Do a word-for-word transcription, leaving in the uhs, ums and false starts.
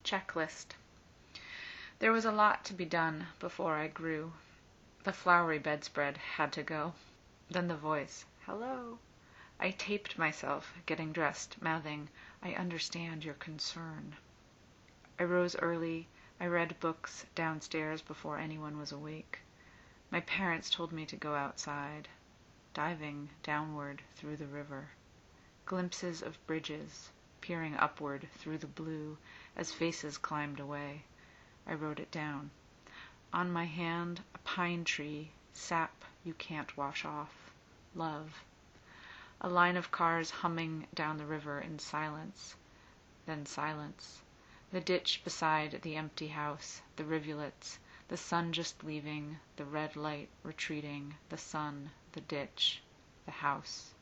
Checklist. There was a lot to be done before I grew. The flowery bedspread had to go. Then the voice, hello. I taped myself, getting dressed, mouthing, I understand your concern. I rose early. I read books downstairs before anyone was awake. My parents told me to go outside, diving downward through the river. Glimpses of bridges, peering upward through the blue as faces climbed away. I wrote it down. On my hand, a pine tree, sap you can't wash off. Love. A line of cars humming down the river in silence. Then silence. The ditch beside the empty house, the rivulets, the sun just leaving, the red light retreating, the sun, the ditch, the house.